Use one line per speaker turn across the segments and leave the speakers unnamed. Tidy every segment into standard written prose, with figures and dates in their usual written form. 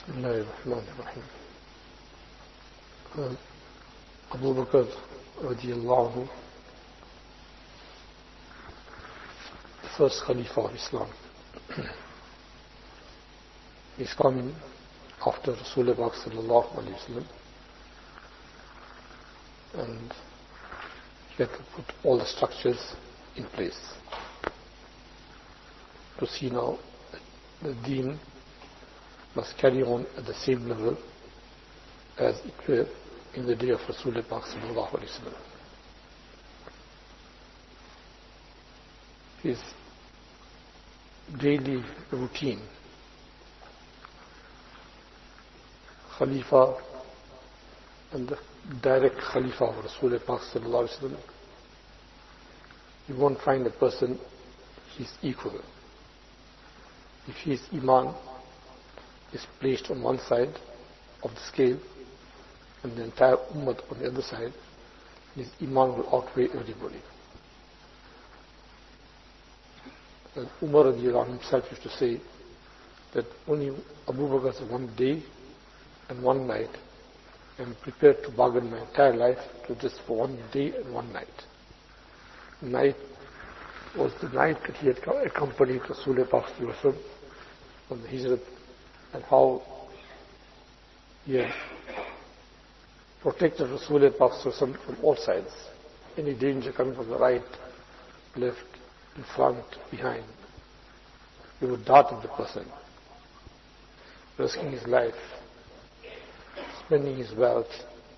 بسم الله الرحمن الرحيم. Abu Bakr radiallahu anhu, the first Khalifa of Islam, is coming after Rasulullah sallallahu alayhi wa sallam, and he had to put all the structures in place to see now that the deen must carry on at the same level as it were in the day of Rasulullah sallallahu alayhi wa sallam. His daily routine, Khalifa and the direct Khalifa of Rasulullah sallallahu alayhi wa sallam, you won't find a person his equal. If his iman is placed on one side of the scale and the entire ummah on the other side, his iman will outweigh everybody. And Umar radiallahu anhu himself used to say that only Abu Bakr said, one day and one night I am prepared to bargain my entire life to just for one day and one night. Night was the night that he had accompanied Rasulullah on the Hijrat, and how he had protected Rasulullah from all sides. Any danger coming from the right, left, in front, behind, he would dart at the person, risking his life, spending his wealth.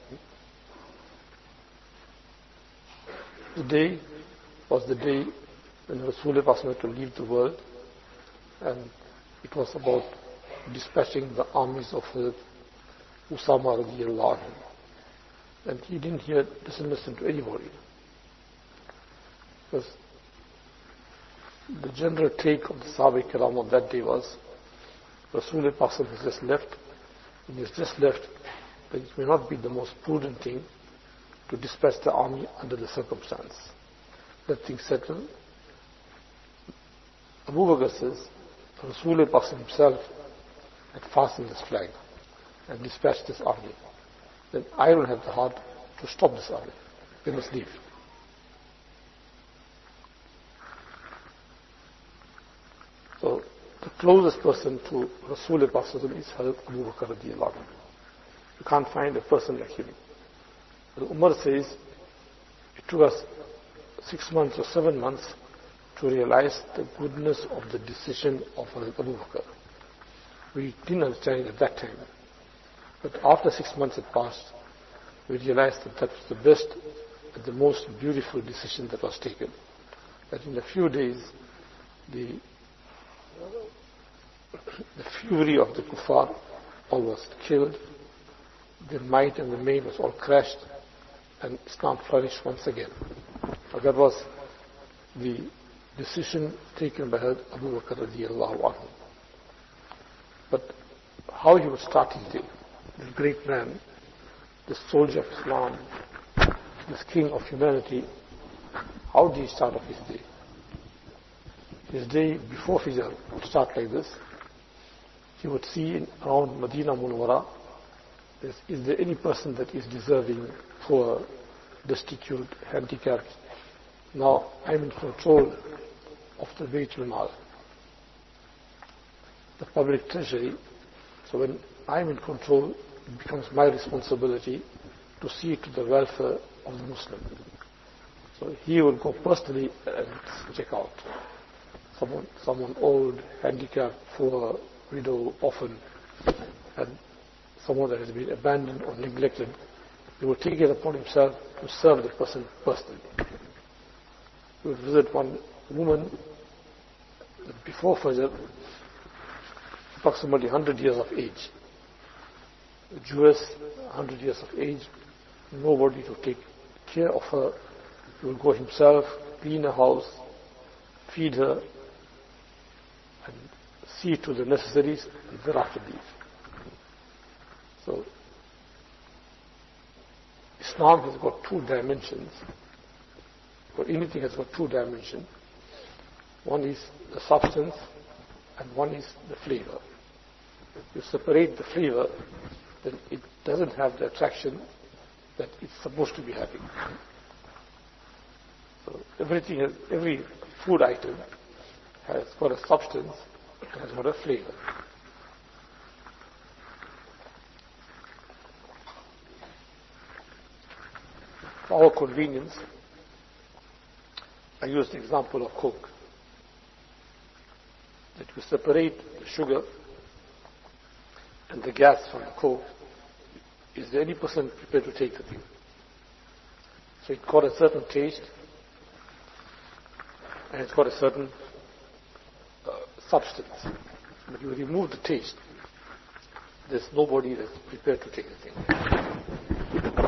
The day was the day when Rasulullah had to leave the world, and it was about dispatching the armies of Usama radiallahu anhu. And he doesn't listen to anybody. Because the general take of the Sahaba Kiram of that day was, Rasulullah has just left, and he has just left, that it may not be the most prudent thing to dispatch the army under the circumstance. Let things settle. Abu Bakr says, Rasulullah himself had fastened this flag and dispatched this army. Then I don't have the heart to stop this army. They must leave. So the closest person to Rasulullah is Hazrat Abu Bakr radiallahu anhu. You can't find a person like him. Umar says, it took us 6 months or 7 months to realize the goodness of the decision of Abu Bakr. We didn't understand it at that time. But after 6 months had passed, we realized that that was the best and the most beautiful decision that was taken. That in a few days, the fury of the kuffar all was killed, the might and the main was all crashed, and Islam flourished once again. So that was the decision taken by Abu Bakr radiallahu anhu. But how he would start his day, this great man, this soldier of Islam, this king of humanity, how did he start off his day? His day before Fajr would start like this. He would see around Medina Munawwara, is there any person that is deserving, poor, destitute, handicapped? Now I'm in control of the Baytul Mal, the public treasury. So when I'm in control, it becomes my responsibility to see to the welfare of the Muslim. So he will go personally and check out someone old, handicapped, poor, widow, orphan, and someone that has been abandoned or neglected. He will take it upon himself to serve the person personally. He would visit one woman before Fajr, approximately 100 years of age. A Jewess, 100 years of age, nobody to take care of her. He will go himself, clean her house, feed her, and see to the necessaries, and thereafter leave. So, Islam has got two dimensions, or anything has got two dimensions. One is the substance and one is the flavor. you separate the flavor, then it doesn't have the attraction that it's supposed to be having. So every food item has got a substance and has got a flavor. For our convenience, I use the example of Coke. That you separate the sugar and the gas from the Coke. Is there any person prepared to take the thing? So it's got a certain taste and it's got a certain substance. But you remove the taste, there's nobody that's prepared to take the thing.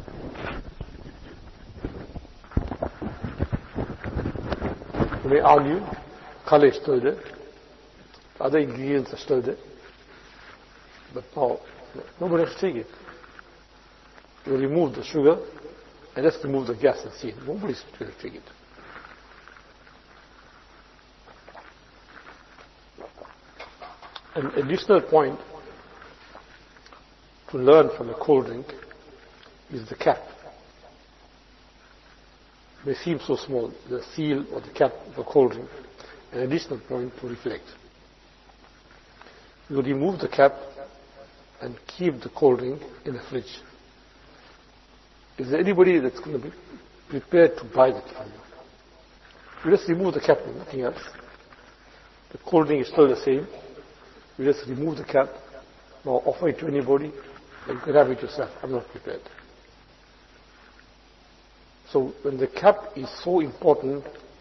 You may argue, color is still there, other ingredients are still there, but now nobody has to take it. You remove the sugar and just remove the gas and see it. Nobody's prepared to take it. An additional point to learn from a cold drink is the cap. It may seem so small, the seal or the cap of a cold drink. An additional point to reflect. You remove the cap and keep the cold drink in the fridge. Is there anybody that's going to be prepared to buy that from you? You just remove the cap and nothing else. The cold drink is still the same. You just remove the cap, now offer it to anybody, and you can have it yourself. I'm not prepared. So when the cap is so important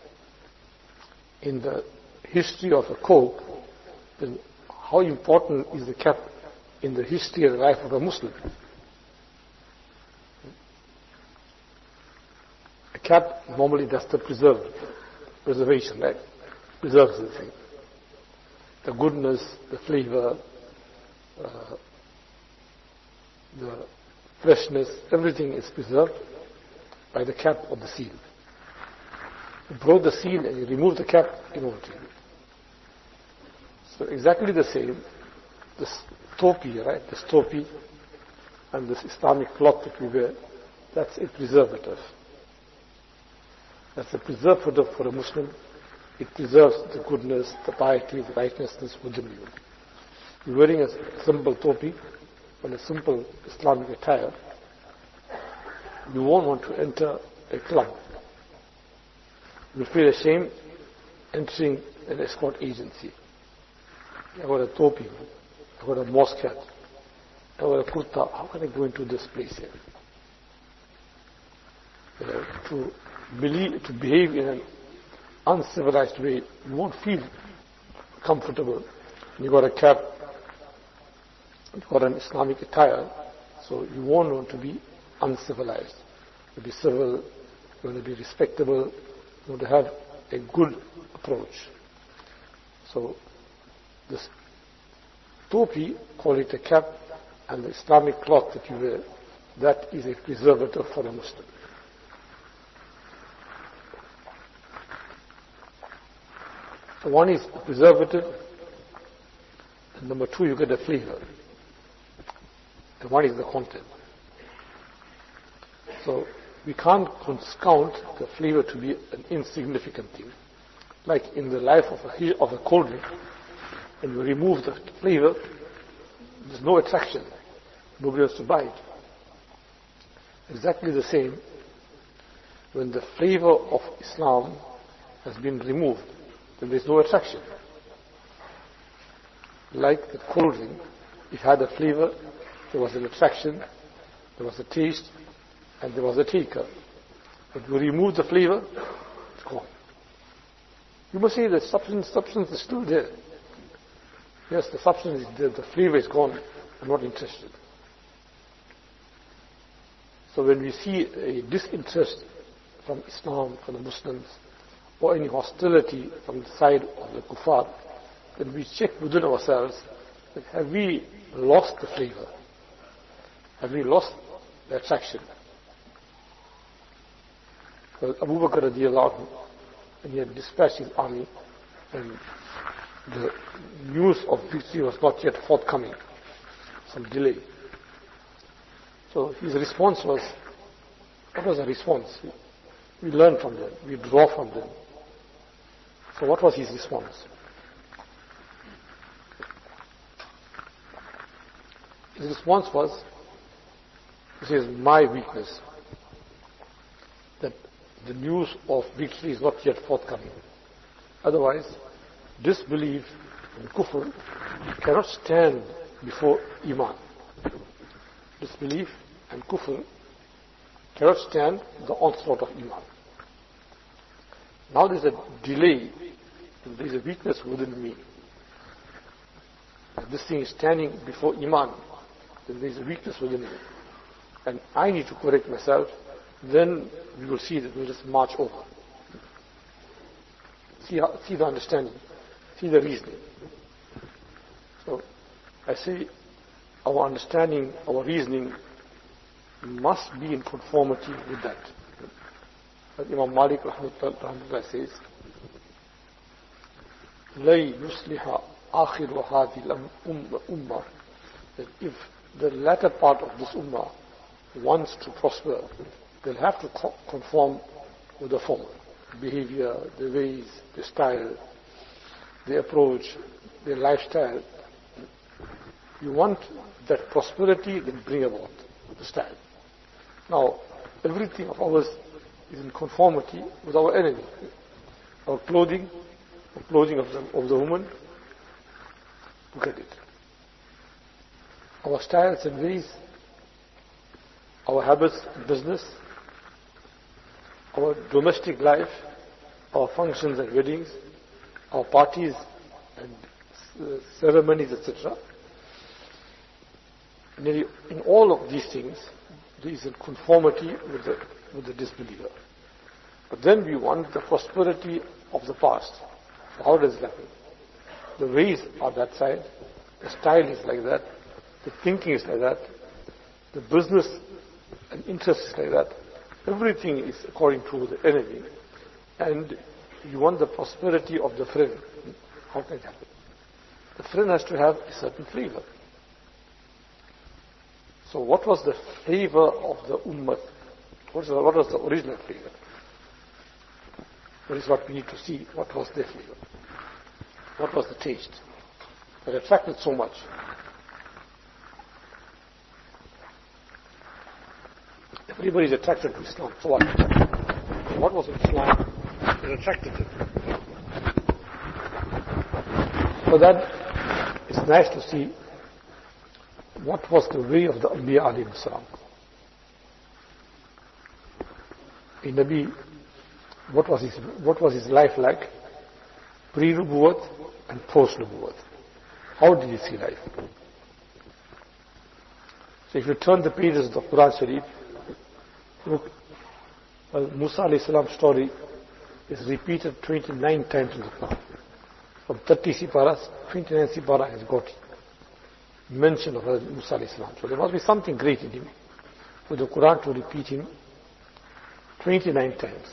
in the history of a Coke, then how important is the cap in the history and life of a Muslim? A cap normally does the preservation, right? Preserves the thing. The goodness, the flavor, the freshness, everything is preserved by the cap or the seal. You broke the seal and you remove the cap, you know what to do. So exactly the same, this topi, right? This topi and this Islamic cloth that we wear, that's a preservative. That's a preservative for a Muslim. It preserves the goodness, the piety, the righteousness within you. You're wearing a simple topi and a simple Islamic attire. You won't want to enter a club. You feel ashamed entering an escort agency. I've got a topi, I've got a mosque hat, I've got a kurta. How can I go into this place here? To behave in an uncivilized way, you won't feel comfortable. You got a cap, you got an Islamic attire, so you won't want to be uncivilized. You be civil, you want to be respectable, you want to have a good approach. So this topi, call it a cap, and the Islamic cloth that you wear, that is a preservative for a Muslim. So one is the preservative, and number two, you get the flavor. And one is the content. So we can't count the flavor to be an insignificant thing. Like in the life of a cold drink, when you remove the flavor, there's no attraction. Nobody wants to buy it. Exactly the same when the flavor of Islam has been removed, then there's no attraction. Like the cold drink, it had a flavor, there was an attraction, there was a taste, and there was a taker. But you remove the flavor, it's gone. You must say the substance is still there. Yes, the substance is there, the flavor is gone, I'm not interested. So when we see a disinterest from Islam, from the Muslims, or any hostility from the side of the kuffar, then we check within ourselves that have we lost the flavor? Have we lost the attraction? Because Abu Bakr radiallahu anhu, when he had dispatched his army, and the news of victory was not yet forthcoming, some delay. So his response was, what was the response? We learn from them, we draw from them. So what was his response? His response was, this is my weakness, that the news of victory is not yet forthcoming. Otherwise, disbelief and kufr cannot stand before iman. Disbelief and kufr cannot stand the onslaught of iman. Now there is a delay, there is a weakness within me. If this thing is standing before iman, then there is a weakness within me. And I need to correct myself, then we will see that we will just march over. See the understanding, see the reasoning. So I say our understanding, our reasoning must be in conformity with that. As Imam Malik rahmatullah says, لَيْ يُصْلِحَ آخِرُ هَذِهِ الْأُمَّةِ, that if the latter part of this ummah wants to prosper, they'll have to conform with the former. Behavior, the ways, the style, the approach, their lifestyle. You want that prosperity, then bring about the style. Now, everything of ours is in conformity with our enemy. Our clothing, the clothing of the woman, look at it. Our styles and ways, our habits, business, our domestic life, our functions and weddings, our parties and ceremonies, etc. In all of these things, there is a conformity with the disbeliever. But then we want the prosperity of the past. So how does that happen? The ways are that side, the style is like that, the thinking is like that, the business and interest is like that. Everything is according to the enemy. And you want the prosperity of the friend. How can it happen? The friend has to have a certain flavor. So what was the flavor of the ummah? What was the original flavor? That is what we need to see. What was their flavor? What was the taste that attracted so much? Everybody is attracted to Islam. So what? What was Islam that attracted them? So that it's nice to see what was the way of the Anbiya alayhi salam. A Nabi, what was his life like? Pre-Nubuwwat and post-Nubuwwat. How did he see life? So if you turn the pages of the Quran Sharif, look, Musa alayhi salam's story is repeated 29 times in the Quran. From 30 siparas, 29 sipara has got mention of Musa alayhi salam. So there must be something great in him for the Quran to repeat him 29 times.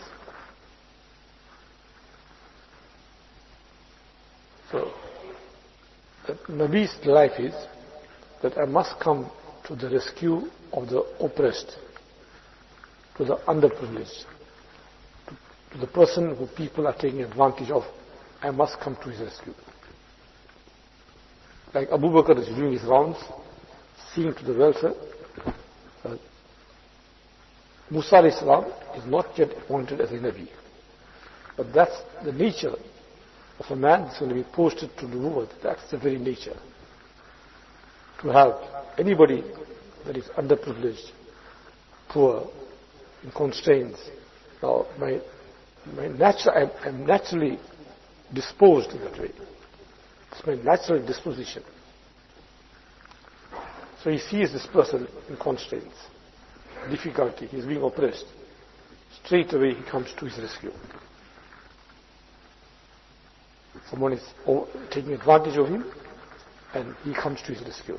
So the Nabi's life is that I must come to the rescue of the oppressed, to the underprivileged, to the person who people are taking advantage of. I must come to his rescue. Like Abu Bakr is doing his rounds, seeing to the welfare. Musa alayhi salam is not yet appointed as a Nabi. But that's the nature of a man that's going to be posted to the world. That's the very nature. To have anybody that is underprivileged, poor, in constraints. Now, I'm naturally disposed in that way. It's my natural disposition. So he sees this person in constraints, difficulty, he's being oppressed. Straight away he comes to his rescue. Someone is taking advantage of him and he comes to his rescue.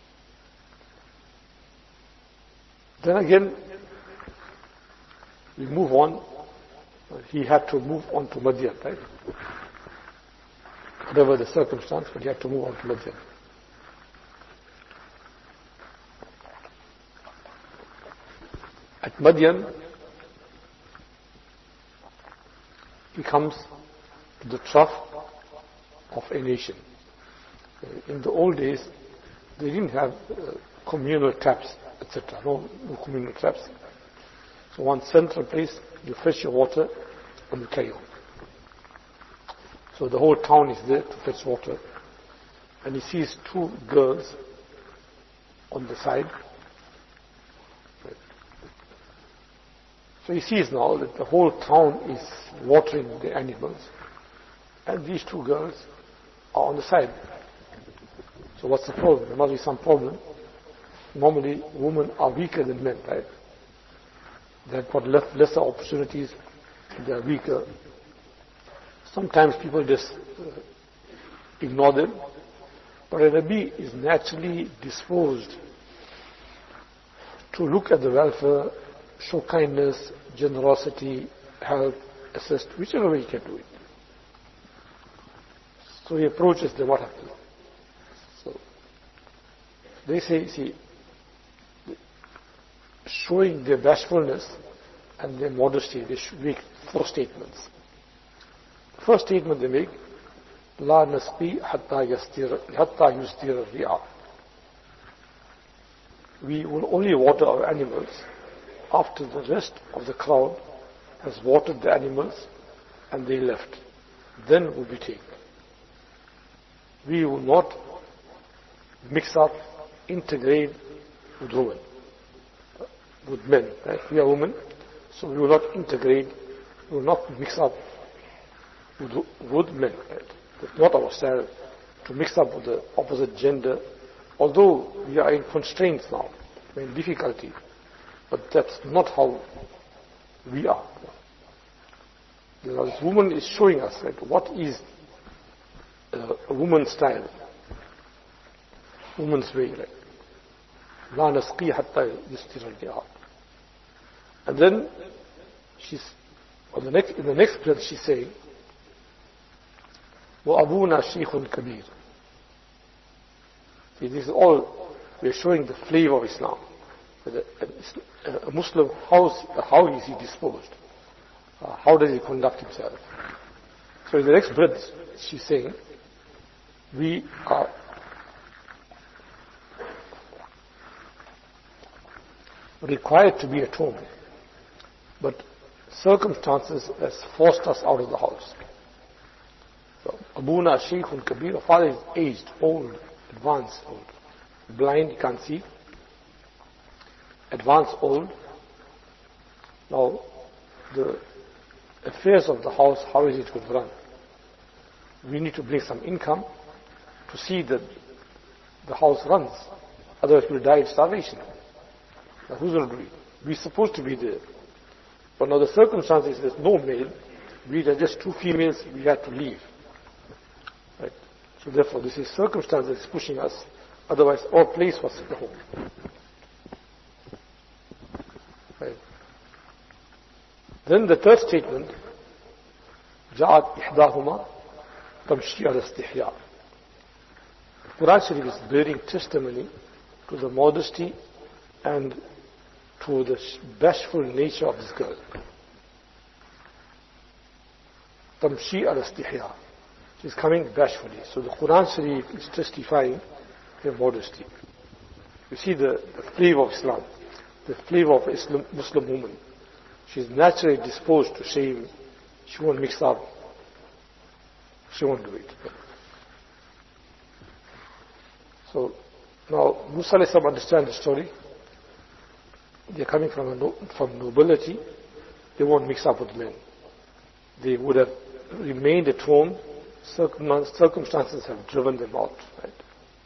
Then again, we move on. He had to move on to Madian, right? whatever the circumstance, but he had to move on to Madian. At Madian, he comes to the trough of a nation. In the old days, they didn't have communal taps, etc. No communal taps. So one central place, you fetch your water and you carry on. So the whole town is there to fetch water. And he sees two girls on the side. So he sees now that the whole town is watering the animals. And these two girls are on the side. So what's the problem? There must be some problem. Normally, women are weaker than men, right? They've got lesser opportunities, they're weaker. Sometimes people just ignore them. But a Nabi is naturally disposed to look at the welfare, show kindness, generosity, help, assist, whichever way he can do it. So he approaches them, what happens? So they say, see, showing their bashfulness and their modesty, they should make 4 statements. First statement they make, لا نسقي حتى يستير الرعاء. We will only water our animals after the rest of the crowd has watered the animals and they left. Then will we take. We will not mix up, integrate with women, with men. Right? We are women, so we will not integrate, we will not mix up with men. Right? It's not our style to mix up with the opposite gender, although we are in constraints now, we're in difficulty, but that's not how we are. This woman is showing us what is a woman's style, woman's way. لا نسقي حتى يستر الرعاء. And then she's in the next breath she's saying, وَأَبُونَا شَيْخٌ كَبِيرٌ. See, this is all, we're showing the flavor of Islam. A Muslim, how is he disposed? How does he conduct himself? So in the next breath, she's saying, we are required to be at home, but circumstances has forced us out of the house. So, Abuna Shaykhun Kabir, our father is aged, old, advanced, old, blind, he can't see, advanced, old. Now, the affairs of the house, how is it going to run? We need to bring some income to see that the house runs. Otherwise we'll die of starvation. Now who's going to do it? We're supposed to be there. But now the circumstances, there's no male. We are just 2 females, we had to leave. Right? So therefore this is circumstances pushing us. Otherwise our place was at home. Right? Then the third statement, جاءت إحداهما تمشي على استحياء. Quran Sharif is bearing testimony to the modesty and to the bashful nature of this girl. Tamshi al-istihya. She's coming bashfully. So the Quran Sharif is testifying her modesty. You see the flavor of Islam, the flavor of Muslim woman. She's naturally disposed to shame. She won't mix up. She won't do it. So now Musa understand the story. They're coming from nobility. They won't mix up with men. They would have remained at home. Circumstances have driven them out. Right?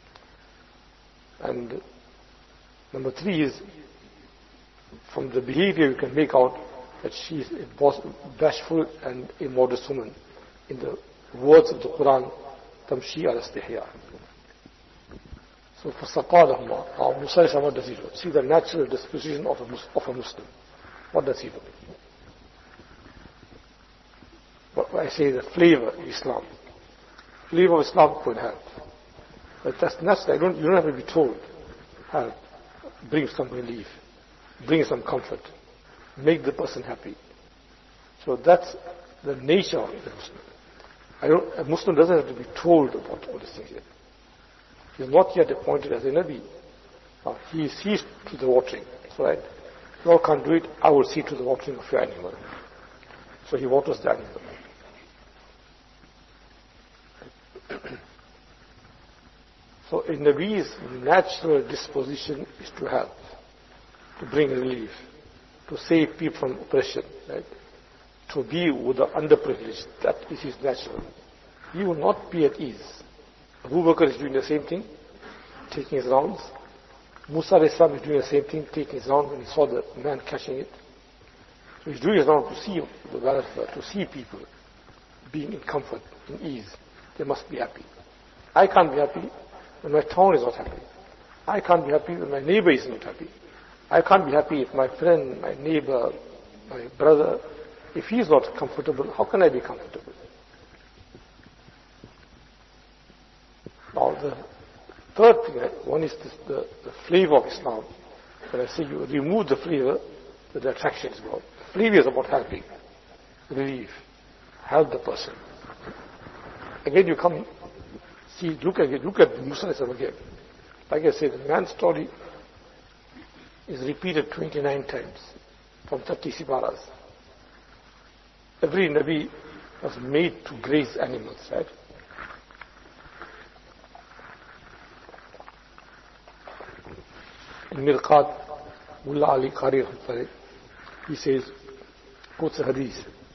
And number 3 is, from the behavior you can make out that she is a bashful and immodest woman. In the words of the Quran, tamshi al-istihya. So for Saqalahuma, Musa, what does he do? See the natural disposition of a Muslim. What does he do? What I say, the flavor of Islam. flavor of Islam could help. But that's natural. You don't have to be told. Help. Bring some relief. Bring some comfort. Make the person happy. So that's the nature of the Muslim. A Muslim doesn't have to be told about all these things yet. He is not yet appointed as a Nabi. He sees to the watering. So right? You all can't do it. I will see to the watering of your animal. So he waters the animal. So a Nabi's natural disposition is to help, to bring relief, to save people from oppression, right? To be with the underprivileged. That is his natural. He will not be at ease. Abu Bakr is doing the same thing, taking his rounds. Musa is doing the same thing, taking his round when he saw the man catching it. So he's doing his round to see the welfare, to see people being in comfort, in ease. They must be happy. I can't be happy when my town is not happy. I can't be happy when my neighbor is not happy. I can't be happy if my friend, my neighbor, my brother, if he is not comfortable, how can I be comfortable? Now the third thing, one is the flavor of Islam. When I say you remove the flavor, the attraction is gone. The flavor is about helping, relief, help the person. Again you come, see, look at Musa again. Like I said, the man's story is repeated 29 times from 30 siparas. Every Nabi was made to graze animals, right? In Mirqat, Mullah Ali Qari Rahmatullah, he says, quotes a hadith.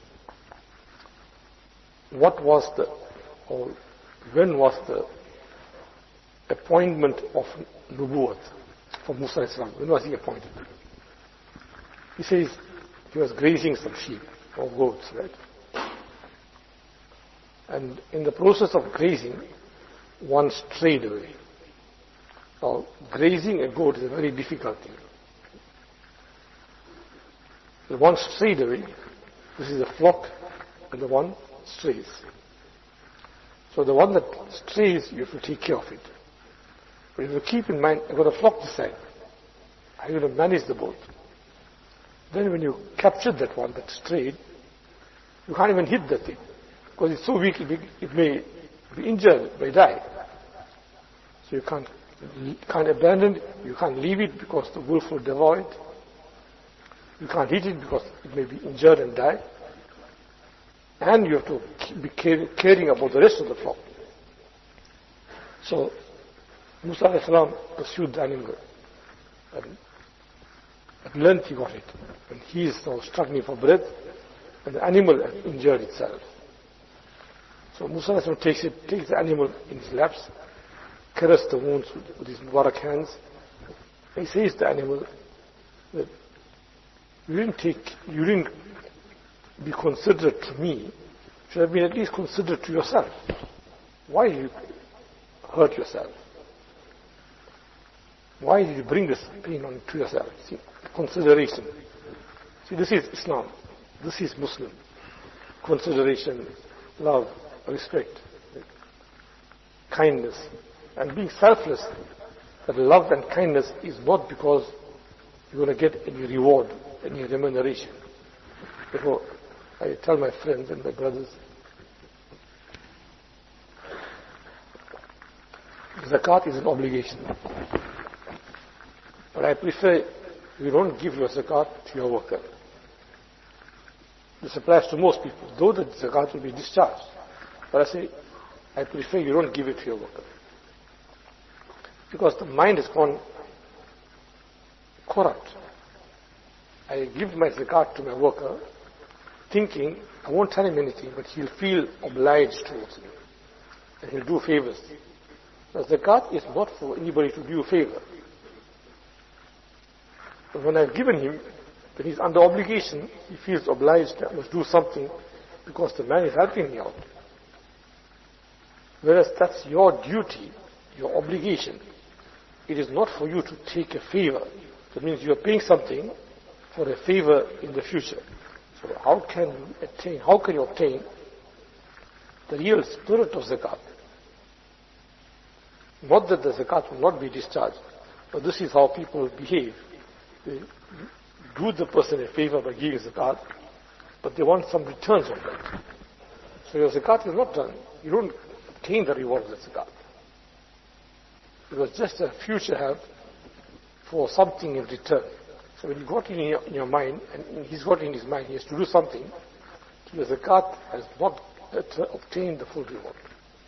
When was the appointment of Nubuwwat for Musa Islam? When was he appointed? He says he was grazing some sheep or goats, right? And in the process of grazing, one strayed away. Now, grazing a goat is a very difficult thing. The one strayed away, this is a flock, and the one strays. So the one that strays, you have to take care of it. But you have to keep in mind, I've got a flock this side. I'm going to manage the boat. Then when you capture that one that strayed, you can't even hit that thing. Because it's so weak, it may be injured, it may die. So you can't abandon it, you can't leave it because the wolf will devour it. You can't hit it because it may be injured and die. And you have to be caring about the rest of the flock. So Musa a.s. pursued the animal. And at length he got it. And he is now struggling for breath, and the animal has injured itself. So Musa a.s. takes the animal in his laps, caresses the wounds with his Mubarak hands. He says to the animal that you didn't be considerate to me. You should have been at least considerate to yourself. Why did you hurt yourself? Why did you bring this pain on to yourself? See, consideration. See, this is Islam. This is Muslim. Consideration, love, respect, kindness, and being selfless. That love and kindness is not because you're going to get any reward, any remuneration. Therefore, I tell my friends and my brothers, zakat is an obligation. But I prefer you don't give your zakat to your worker. This applies to most people, though the zakat will be discharged. But I say, I prefer you don't give it to your worker. Because the mind has gone corrupt. I give my zakat to my worker, thinking, I won't tell him anything, but he'll feel obliged towards me. And he'll do favors. The zakat is not for anybody to do a favor. But when I've given him, when he's under obligation, he feels obliged, I must do something because the man is helping me out. Whereas that's your duty, your obligation. It is not for you to take a favor. That means you are paying something for a favor in the future. So how can you obtain the real spirit of zakat? Not that the zakat will not be discharged, but this is how people behave. They do the person a favor by giving zakat, but they want some returns on that. So your zakat is not done. You don't obtain the reward of the zakat. It was just a future help for something in return. So when you got in your mind, and he's got in his mind, he has to do something, so the zakat has not obtained the full reward.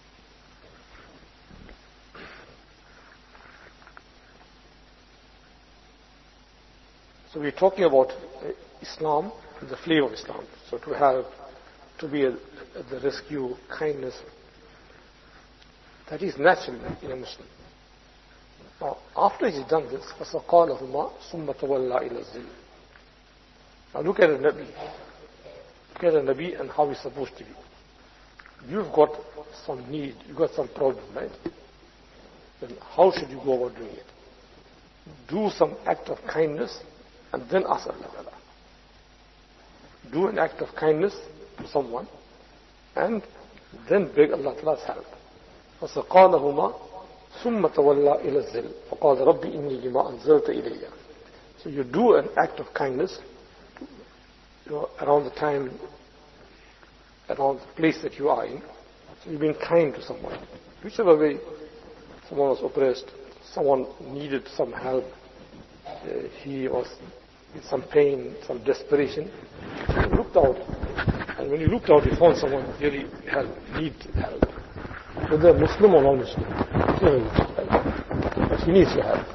So we're talking about Islam, the flavor of Islam. So to have, to be at the rescue, kindness, that is natural in a Muslim. Now, after he's done this, فَسَقَالَهُمَا ثُمَّ تَوَلَّى إِلَى الظِّلِّ. Now look at the Nabi. Look at the Nabi and how he's supposed to be. You've got some need, you've got some problem, right? Then how should you go about doing it? Do some act of kindness and then ask Allah. Do an act of kindness to someone and then beg Allah's help. فَسَقَالَهُمَا ثُمَّ تَوَلَّى إِلَى الظِّلِّ فَقَالَ رَبِّ إِنِّي لِمَا أَنزَلْتَ إِلَيَّ. So you do an act of kindness, around the time, around the place that you are in. So you're being kind to someone. Whichever way, someone was oppressed, someone needed some help, he was in some pain, some desperation. You looked out, and when you looked out, you found someone really needs help. Whether Muslim or non-Muslim, but he needs your help.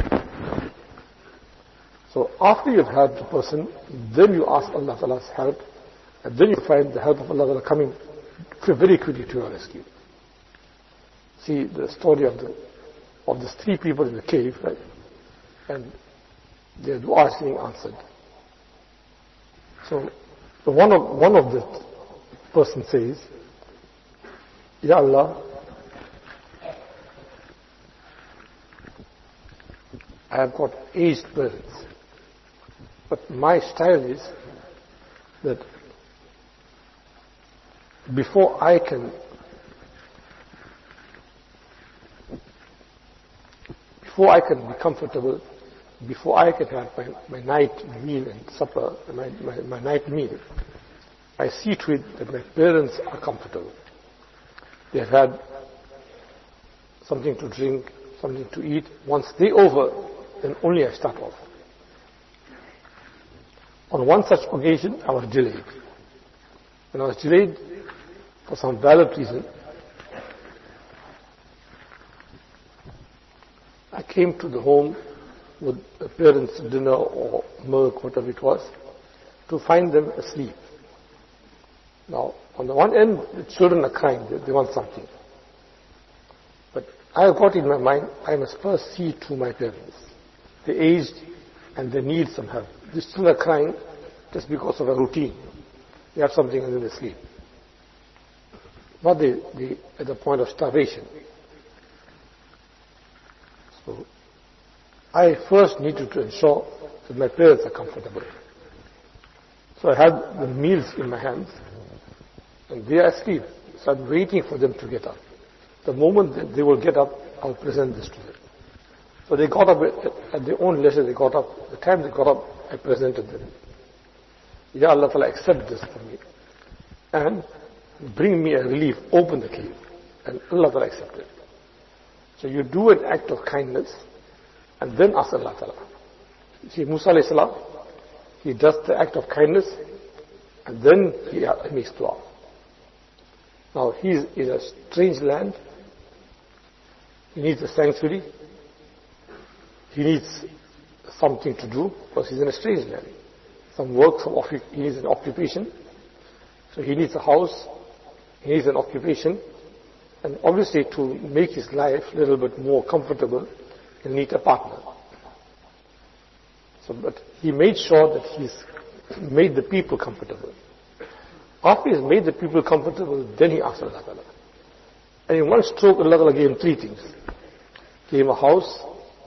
So after you've helped the person, then you ask Allah's help, and then you find the help of Allah coming very quickly to your rescue. See the story of these three people in the cave, right? And their dua is being answered. So one of the person says, Ya Allah, I have got aged parents, but my style is that before I can be comfortable, before I can have my night meal and supper, my night meal, I see to it that my parents are comfortable. They have had something to drink, something to eat. Once they over, then only I start off. On one such occasion, I was delayed. When I was delayed for some valid reason, I came to the home with the parents' dinner or milk, whatever it was, to find them asleep. Now, on the one end, the children are crying, they want something. But I have got in my mind, I must first see to my parents. They're aged and they need some help. These children are crying just because of a routine. They have something and then they sleep. Not they at the point of starvation. So, I first needed to ensure that my parents are comfortable. So I had the meals in my hands, and they are asleep. So I'm waiting for them to get up. The moment that they will get up, I'll present this to them. So they got up at their own leisure. They got up. The time they got up, I presented them. Ya Allah Ta'ala, accept this for me, and bring me a relief. Open the cave, and Allah Ta'ala accepted. So you do an act of kindness, and then ask Allah Ta'ala. See, Musa alayhi salam, he does the act of kindness, and then he makes dua. Now, he is in a strange land. He needs a sanctuary. He needs something to do, because he's in a strange land. Some work, he needs an occupation. So he needs a house, he needs an occupation, and obviously to make his life a little bit more comfortable, he'll need a partner. So, but he made sure that he's made the people comfortable. After he's made the people comfortable, then he asked Allah Ta'ala. And in one stroke, Allah Ta'ala gave him three things. Gave him a house,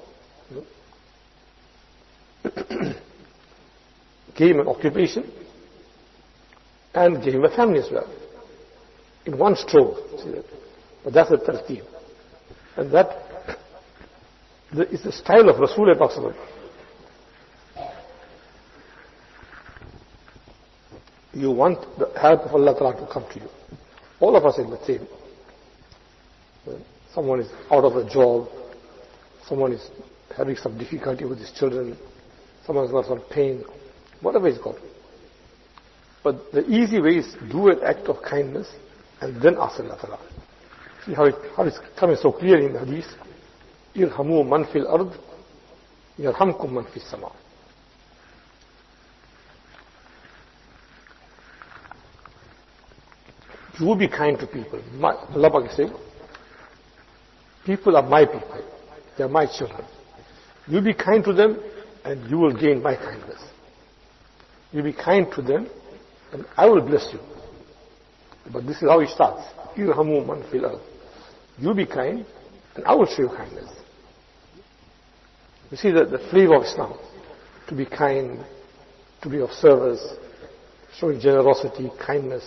gave him an occupation, and gave him a family as well. In one stroke. See that? But that's the tartib. And that is the style of Rasulullah. You want the help of Allah Ta'ala to come to you. All of us are the same. Someone is out of a job, someone is having some difficulty with his children, someone has got some pain, whatever he's got. But the easy way is do an act of kindness and then ask Allah Ta'ala. See how it's coming so clearly in the hadith. Irhamu man fil ard, yarhamkum man fis sama. You be kind to people. Allah Pak is saying, people are my people. They are my children. You be kind to them and you will gain my kindness. You be kind to them and I will bless you. But this is how it starts. Irhamu man fil ard. You be kind and I will show you kindness. You see the flavor of Islam. To be kind, to be of service, showing generosity, kindness.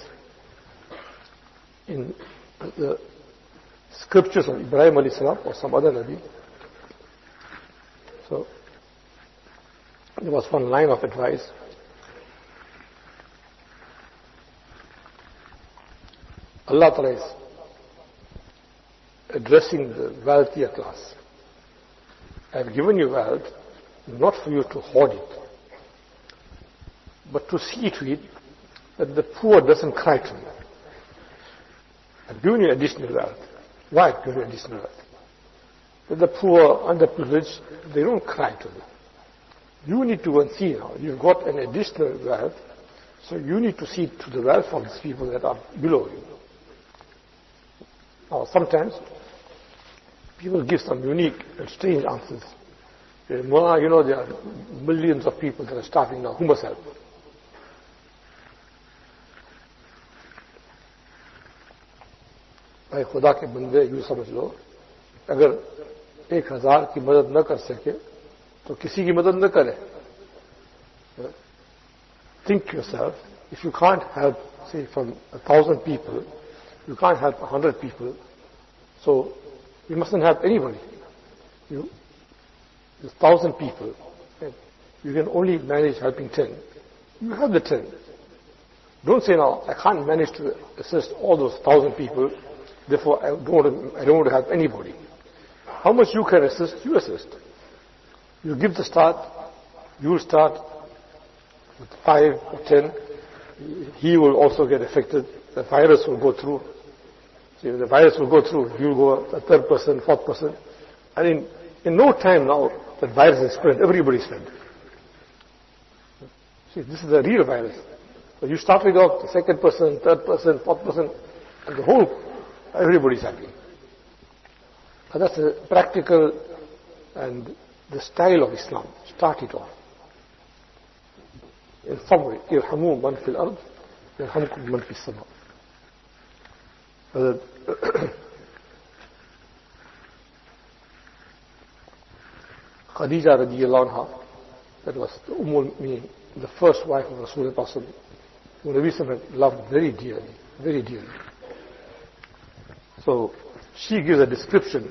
In the scriptures of Ibrahim alayhi salam or some other Nabi. So, there was one line of advice. Allah Ta'ala is addressing the wealthier class. I have given you wealth, not for you to hoard it, but to see to it that the poor doesn't cry to you. I've given you additional wealth. Why I've given you additional wealth? That the poor, underprivileged, they don't cry to you. You need to go and see now. You've got an additional wealth, so you need to see to the wealth of these people that are below you. Now, sometimes people give some unique and strange answers. Mullah, you know, there are millions of people that are starving now. Who must help? भाई खुदा के बंदे यूं समझ लो अगर 1000 की मदद न कर सके तो किसी की मदद न करे. Think yourself, if you can't help, say, from 1,000 people, you can't help 100 people, so you mustn't help anybody. There's 1,000 people, you can only manage helping 10. You have the 10. Don't say, now, I can't manage to assist all those 1,000 people, therefore I don't want to help anybody. How much you can assist, you assist. You give the start, you will start with 5 or 10. He will also get affected. The virus will go through. See, the virus will go through. You will go a third person, fourth person. And in no time now, that virus is spread. Everybody is spread. See, this is a real virus. So you start with the second person, third person, fourth person, and the whole, everybody is happy. And that's a practical and the style of Islam. Start it off. In some way, irhamu man fil ard, irhamkum man fis sama. Khadija radiyallahu anha, that was the first wife of Rasulullah, who Nabi Sallallahu loved very dearly, very dearly. So she gives a description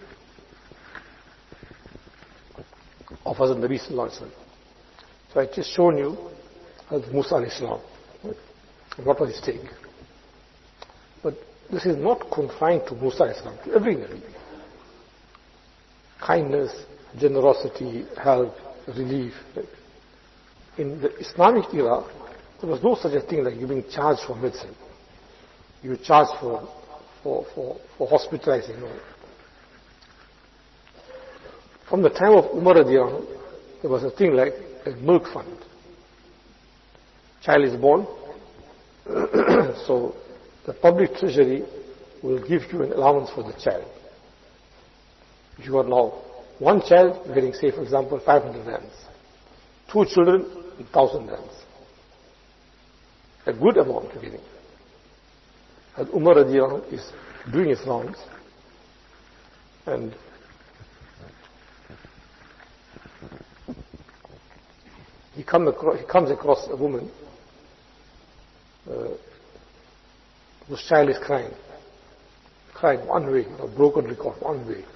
of Hazrat Nabi Sallallahu Alaihi Wasallam. So I just shown you Hazrat Musa alayhi salam, what was his take. But this is not confined to Musa alayhi salam, to every Nabi. Kindness, generosity, help, relief. In the Islamic era, there was no such a thing like giving charge for medicine. You charge for hospitalizing. From the time of Umar radiallahu anhu, there was a thing like a milk fund. Child is born, so the public treasury will give you an allowance for the child. If you are now one child, getting, say, for example, 500 rands. 2 children, 1,000 rands. A good amount you're getting. As Umar radiallahu anhu is doing his rounds, and he comes across a woman whose child is crying one way, broken record, one way.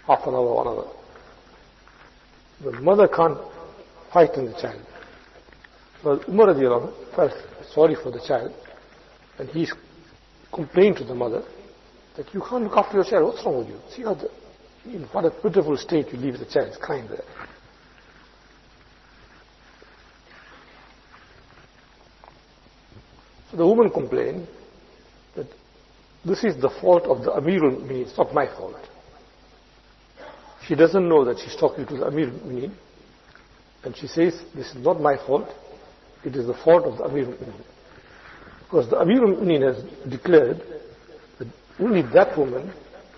half an hour or 1 hour. The mother can't frighten the child. But Umar radiallahu anhu felt sorry for the child, and he complained to the mother that you can't look after your child. What's wrong with you? See how in what a pitiful state you leave the child. It's crying there. So the woman complained that this is the fault of the Amirul Mu'mineen. It's not my fault. She doesn't know that she's talking to the Amirul Mu'mineen, and she says, this is not my fault. It is the fault of the Amirul Mu'mineen. Because the Amirul Mu'mineen has declared that only that woman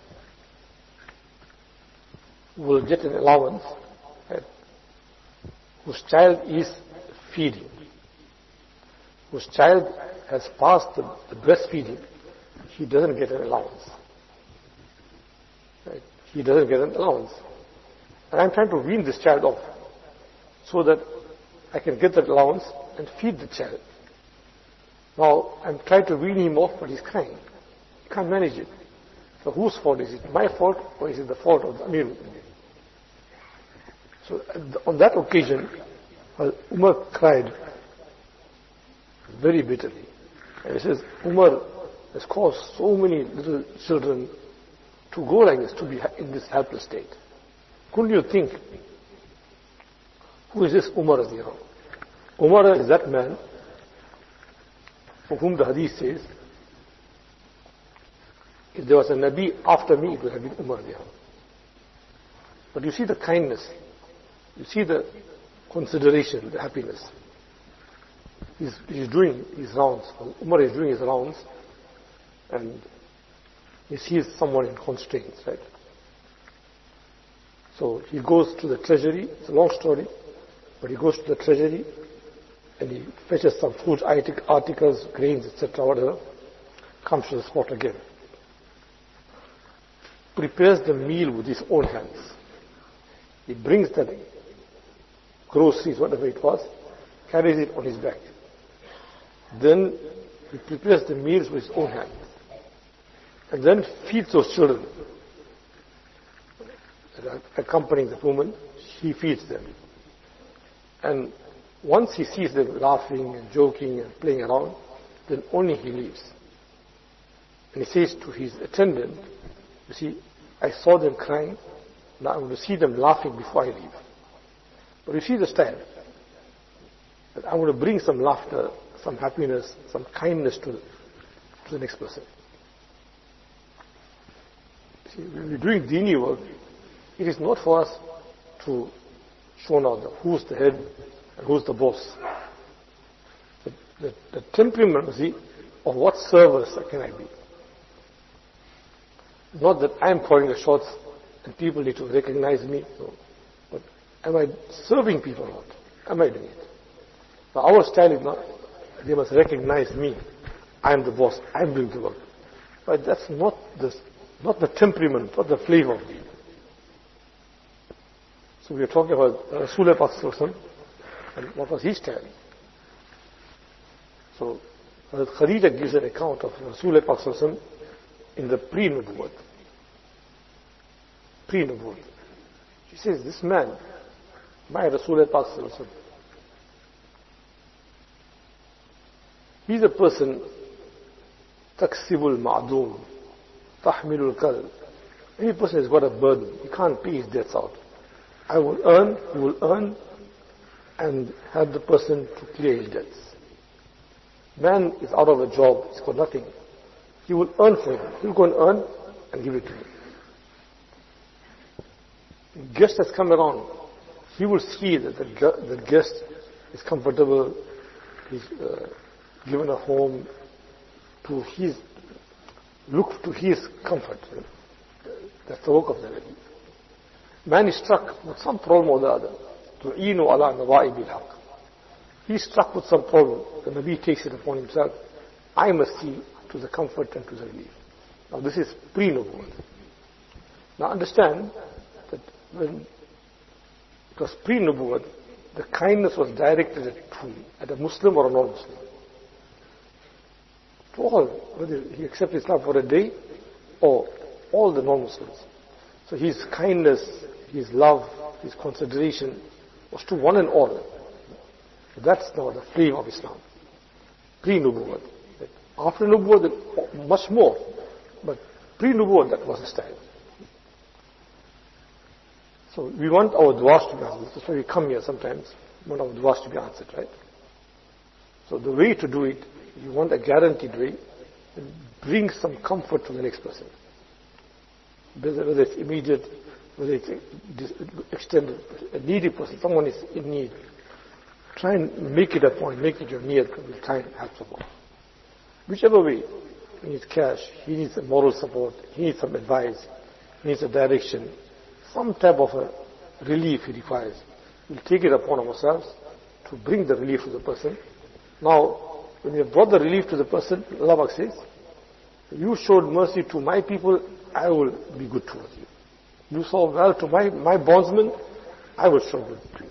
will get an allowance, right, whose child is feeding, whose child has passed the breastfeeding. He doesn't get an allowance. Right? He doesn't get an allowance. And I'm trying to wean this child off so that I can get that allowance and feed the child. Now, I'm trying to wean him off, but he's crying. He can't manage it. So whose fault is it? My fault, or is it the fault of the Amir? So on that occasion, Umar cried very bitterly. And he says, Umar has caused so many little children to go like this, to be in this helpless state. Couldn't you think, who is this Umar radiallahu anhu? Umar is that man for whom the hadith says, if there was a Nabi after me, it would have been Umar radiallahu anhu. But you see the kindness, you see the consideration, the happiness. He's doing his rounds. Umar is doing his rounds, and he sees someone in constraints, right? So he goes to the treasury. It's a long story, but he goes to the treasury and he fetches some food articles, grains, etc., whatever. Comes to the spot again. Prepares the meal with his own hands. He brings the groceries, whatever it was, carries it on his back. Then he prepares the meals with his own hands. And then feeds those children. Accompanying the woman, he feeds them. And once he sees them laughing and joking and playing around, then only he leaves. And he says to his attendant, you see, I saw them crying, now I'm going to see them laughing before I leave. But you see the style. That I'm going to bring some laughter, some happiness, some kindness to the next person. See, when we're doing dini work, it is not for us to show now who's the head and who's the boss. The temperament, see, of what service can I be? Not that I'm calling the shots and people need to recognize me. No. But am I serving people or not? Am I doing it? Now our style is not, they must recognize me. I'm the boss. I'm doing the work. But that's not the temperament, not the flavor of it. So we are talking about Rasulullah Sallallahu and what was his style. So Khadija gives an account of Rasulullah Sallallahu in the pre-Nubuwwat. She says, this man, my Rasulullah Sallallahu, he's a person, taksibul ma'doom, tahmilul kal. Any person has got a burden, he can't pay his debts out. I will earn, he will earn, and help the person to clear his debts. Man is out of a job, he's got nothing. He will earn for him. He will go and earn and give it to him. Guest has come around. He will see that the guest is comfortable. He's given a home look to his comfort. That's the work of the Nabi. Man is struck with some problem or the other. تُعِينُ عَلَى نَوَائِبِ الْحَقِّ. He's struck with some problem. The Nabi takes it upon himself. I must see to the comfort and to the relief. Now this is pre-Nubuwwat. Now understand that when it was pre-Nubuwwat, the kindness was directed at a Muslim or a non-Muslim. To all, whether he accepts Islam for a day or all the non-Muslims. So his kindness, his love, his consideration was to one and all. That's the flame of Islam. Pre-Nubuwwat. After Nubuwwat, much more. But pre-Nubuwwat, that was the style. So we want our du'as to be answered. That's why we come here sometimes. We want our du'as to be answered, right? So the way to do it, you want a guaranteed way, bring some comfort to the next person. Whether it's immediate, whether it's extended, a needy person, someone is in need. Try and make it a point, make it your need, we'll try and help someone. Whichever way, he needs cash, he needs a moral support, he needs some advice, he needs a direction, some type of a relief he requires. We'll take it upon ourselves to bring the relief to the person. Now, when we have brought the relief to the person, Allah says, you showed mercy to my people, I will be good towards you. You saw well to my bondsmen, I will show good to you.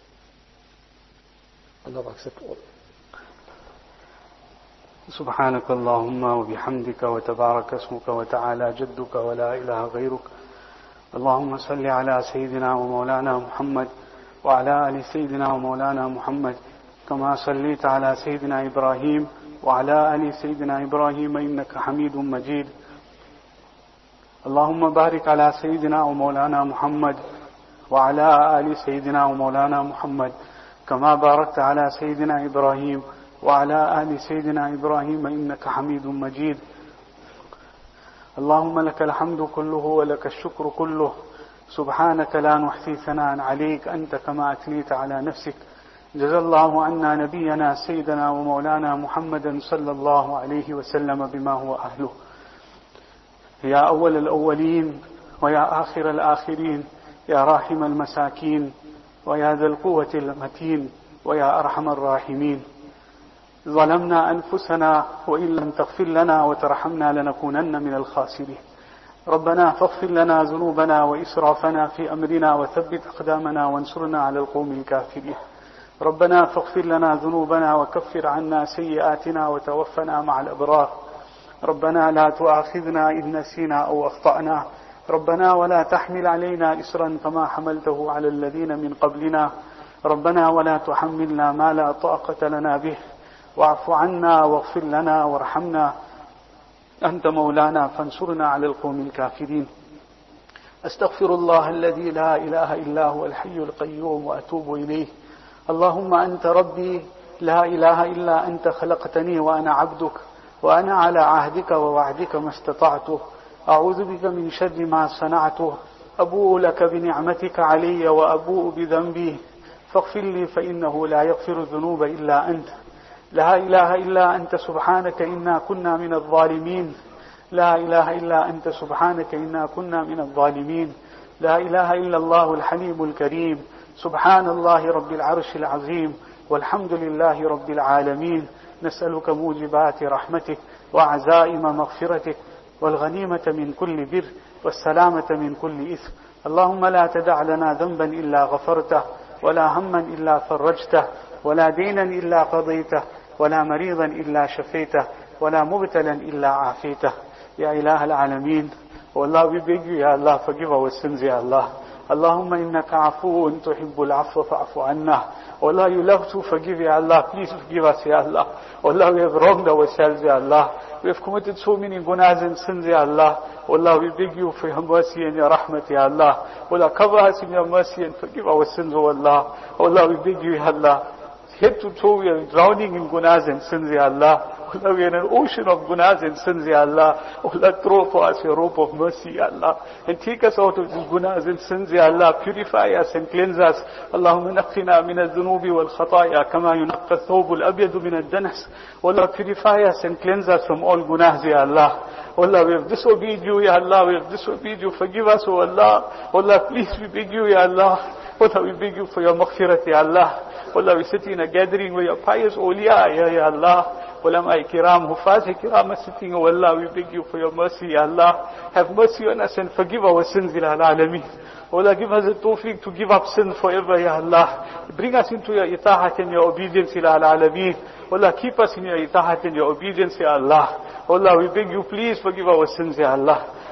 Allah accept all.
سبحانك اللهم وبحمدك وتبارك اسمك وتعالى جدك ولا إله غيرك. اللهم صل على سيدنا ومولانا محمد وعلى آل سيدنا ومولانا محمد كما صليت على سيدنا إبراهيم وعلى آل سيدنا إبراهيم إنك حميد مجيد. اللهم بارك على سيدنا ومولانا محمد وعلى آل سيدنا ومولانا محمد كما باركت على سيدنا إبراهيم وعلى آل سيدنا إبراهيم إنك حميد مجيد. اللهم لك الحمد كله ولك الشكر كله. سبحانك لا نحصي ثناء عليك أنت كما أثنيت على نفسك. جزا الله عنا نبينا سيدنا ومولانا محمدا صلى الله عليه وسلم بما هو أهله. يا أول الأولين ويا آخر الآخرين يا راحم المساكين ويا ذا القوة المتين ويا أرحم الراحمين. ظلمنا أنفسنا وإن لم تغفر لنا وترحمنا لنكونن من الخاسرين. ربنا فاغفر لنا ذنوبنا وإسرافنا في أمرنا وثبت أقدامنا وانصرنا على القوم الكافرين. ربنا فاغفر لنا ذنوبنا وكفر عنا سيئاتنا وتوفنا مع الأبرار. ربنا لا تؤاخذنا إن نسينا أو أخطأنا. ربنا ولا تحمل علينا إسرا كما حملته على الذين من قبلنا. ربنا ولا تحملنا ما لا طاقة لنا به. واعف عنا واغفر لنا وارحمنا أنت مولانا فانصرنا على القوم الكافرين. أستغفر الله الذي لا إله إلا هو الحي القيوم وأتوب إليه. اللهم أنت ربي لا إله إلا أنت خلقتني وأنا عبدك وأنا على عهدك ووعدك ما استطعت. أعوذ بك من شر ما صنعته. أبوء لك بنعمتك علي وأبوء بذنبي فاغفر لي فإنه لا يغفر الذنوب إلا أنت. لا إله إلا أنت سبحانك إنا كنا من الظالمين. لا إله إلا أنت سبحانك إنا كنا من الظالمين. لا إله إلا الله الحليم الكريم. سبحان الله رب العرش العظيم والحمد لله رب العالمين. نسألك موجبات رحمتك وعزائم مغفرتك والغنيمة من كل بر والسلامة من كل إثم. اللهم لا تدع لنا ذنبا إلا غفرته ولا هما إلا فرجته ولا دينا إلا قضيته ولا مريضا إلا شفيته ولا مبتلا إلا عافيته. يا إله العالمين, oh Allah, we beg you, Ya Allah, forgive our sins, Ya Allah. Allahumma innaka afuun tuhibbul afwa fa'fu anna. Oh Allah, you love to forgive, Ya Allah, please forgive us, Ya Allah. Oh Allah, we have wronged ourselves, Ya Allah. We have committed so many gunas and sins, Ya Allah. Oh Allah, we beg you for your mercy and your rahmat, Ya Allah. Oh Allah, cover us in your mercy and forgive our sins, oh Allah. Oh Allah, we beg you, Ya Allah. Head to toe, we are drowning in gunas and sins, Ya Allah. Oh Allah, we are in an ocean of gunas and sins, Ya Allah. Oh Allah, throw for us your rope of mercy, Ya Allah. And take us out of these gunas and sins, Ya Allah. Purify us and cleanse us. Allahumma naqqina min al-dhunubi wal-khataya kama yunaqqa ath-thawbu al-abyadu min al-danas. Oh Allah, purify us and cleanse us from all gunas, Ya Allah. Oh Allah, we have disobeyed you, Ya Allah. We have disobeyed you. Forgive us, oh Allah. Oh Allah, please, we beg you, Ya Allah. Oh Allah, we beg you for your maghfirat, Ya Allah. Oh Allah, we sit in a gathering where your pious awliya, Ya Allah. Ulama kiram, hufaz kiram are sitting, oh Allah, we beg you for your mercy, Ya Allah. Have mercy on us and forgive our sins, Ya Alameen. Oh Allah, give us the tawfiq to give up sin forever, Ya Allah. Bring us into your itahat and your obedience, Ya Alameen. Oh Allah, keep us in your itahat and your obedience, Ya Allah. Oh Allah, we beg you, please forgive our sins, Ya Allah.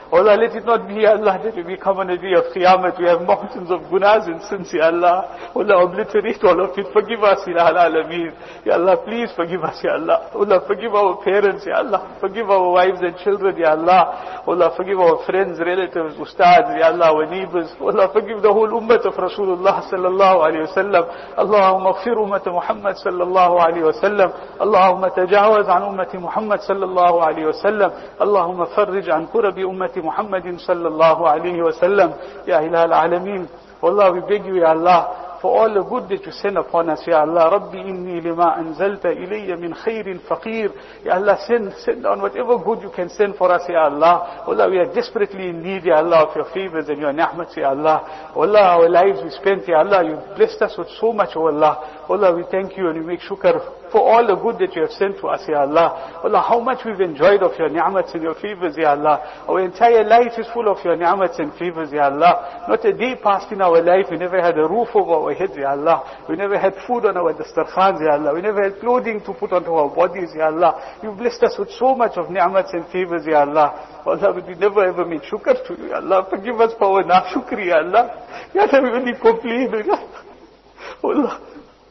Allah, let it not be, Ya Allah, that we come on a day of Qiyamah, we have mountains of gunas and sins, Ya Allah. Allah, obliterate all of it. Forgive us, Ya Alameen. Ya Allah, please forgive us, Ya Allah. Allah, forgive our parents, Ya Allah. Forgive our wives and children, Ya Allah. Allah, forgive our friends, relatives, ustads, Ya Allah, our neighbors. Allah, forgive the whole ummah of Rasulullah sallallahu alayhi wa sallam. Allahumma اغفر أمة محمد صلى الله عليه وسلم. اللهم تجاوز عن أمة محمد صلى الله عليه وسلم. اللهم فرج عن كرب أمة محمد صلى الله عليه وسلم. يا إله العالمين. Wallah, we beg you, Ya Allah, for all the good that you send upon us, Ya Allah. Rabbi inni lima anzalta ilayya min khairin faqir. Ya Allah, send down whatever good you can send for us, Ya Allah. Wallah, we are desperately in need, Ya Allah, of your favors and your ni'mats, Ya Allah. Wallah, our lives we spent, Ya Allah, you blessed us with so much, O Allah. Wallah, we thank you and we make shukr for all the good that you have sent to us, Ya Allah. Allah, how much we've enjoyed of your ni'mats and your favors, Ya Allah. Our entire life is full of your ni'mats and favors, Ya Allah. Not a day passed in our life, we never had a roof over our heads, Ya Allah. We never had food on our dastarkhans, Ya Allah. We never had clothing to put onto our bodies, Ya Allah. You blessed us with so much of ni'mats and favors, Ya Allah. Allah, we never ever made shukr to you, Ya Allah. Forgive us for our nashukri, Ya Allah. Ya Allah, we only complain, Ya Allah.